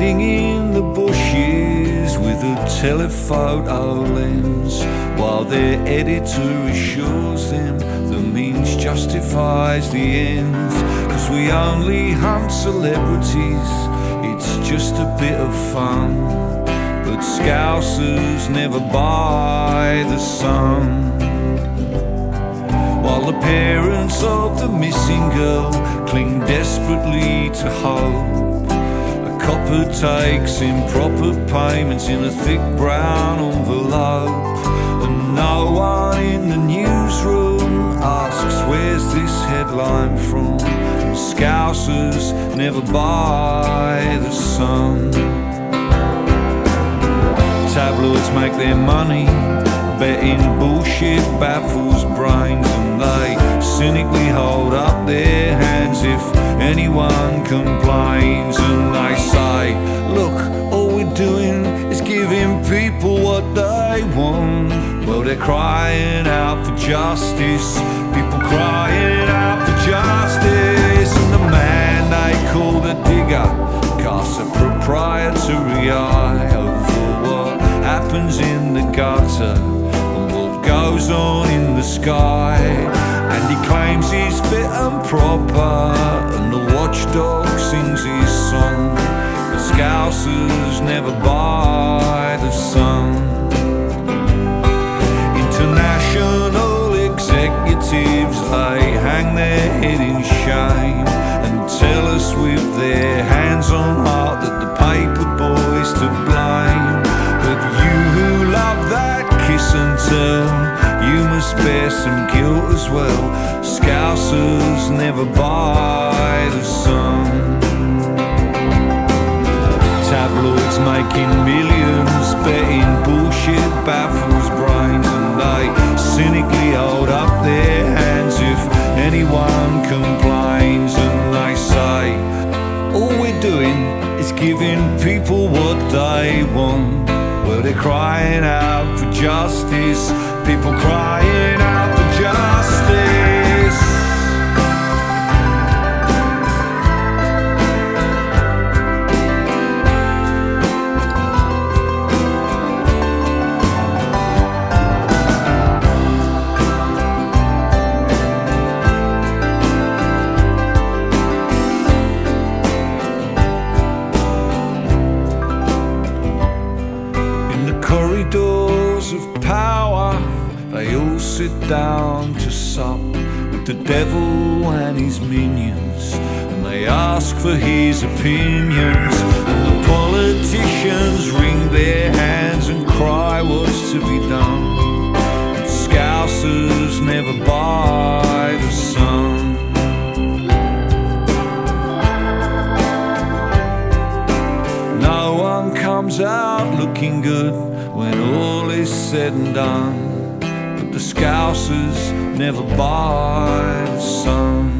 hiding in the bushes with a telephoto lens, while their editor assures them the means justifies the ends. 'Cause we only hunt celebrities, it's just a bit of fun, but Scousers never buy the Sun. While the parents of the missing girl cling desperately to hope, a copper takes improper payments in a thick brown envelope, and no one in the newsroom asks where's this headline from. Scousers never buy the Sun. Tabloids make their money betting bullshit baffles brains, and they cynically hold up their hands if anyone complains. And they say, look, all we're doing is giving people what they want. Well, they're crying out for justice, people crying out for justice. And the man they call the digger casts a proprietary eye over what happens in the gutter and what goes on in the sky. And he claims he's fit and proper, and the watchdog sings his song, but Scousers never buy the Sun. International executives, they hang their head in shame and tell us with their hands on heart that the paper boy's to blame. But you who love that kiss and tell, you must bear some guilt as well. Scousers never buy the Sun. Tabloids making millions betting bullshit baffles brains, and they cynically hold up their hands if anyone complains. And they say, all we're doing is giving people what they want. Well, they're crying out for justice, people crying out for justice. Corridors of power, they all sit down to sup with the devil and his minions, and they ask for his opinions. And the politicians wring their hands and cry what's to be done, but Scousers never buy the Sun. No one comes out looking good when all is said and done, but the Scousers never buy the Sun.